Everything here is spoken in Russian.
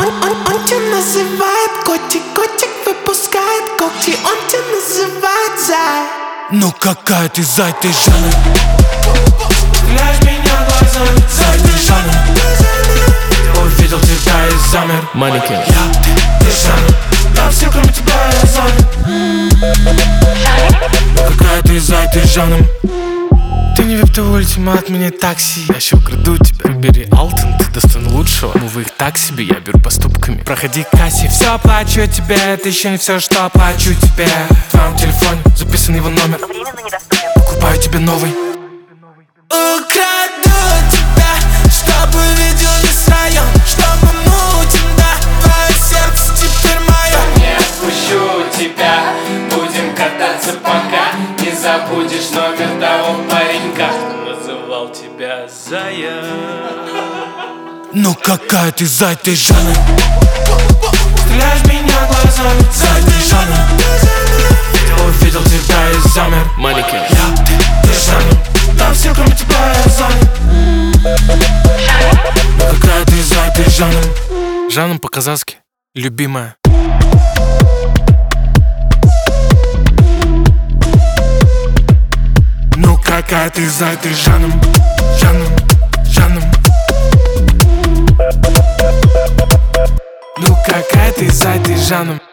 Он тебя называет котик, котик выпускает когти. Он тебя называет зай. Ну какая ты зай, ты Жанна. Стреляешь меня глазами, Зай, ты Жанна. Увидел тебя и замер. Манекен. ты Жанна. Там все кроме тебя я занят. Ну какая ты зай, ты Жанна. Ты не вип, ты ультимат, мне такси. Я еще украду тебя, бери Алтон, ты достоин лучшего. Мувы их так себе, я беру поступками. Проходи к кассе, все оплачу тебе. Это еще не все, что оплачу тебе. В твоем телефоне записан его номер. Покупаю тебе новый. Украду тебя, чтобы видел весь район, чтобы мутим, да, твое сердце теперь мое. Не отпущу тебя, будем кататься, пока не забудешь номер того паренька, что называл тебя зая. Ну какая ты зай, ты Жанна. Стреляешь меня глазами, Зай, ты Жанна. Увидел тебя и замер. Манекен. ты Жанна. Там все кроме тебя я занят. Ну какая ты зай, ты Жанна. Жанна по-казахски, любимая. Ну какая ты зай, ты Жанна. Жанна, Жанна. Ну какая ты зай, ты Жанна.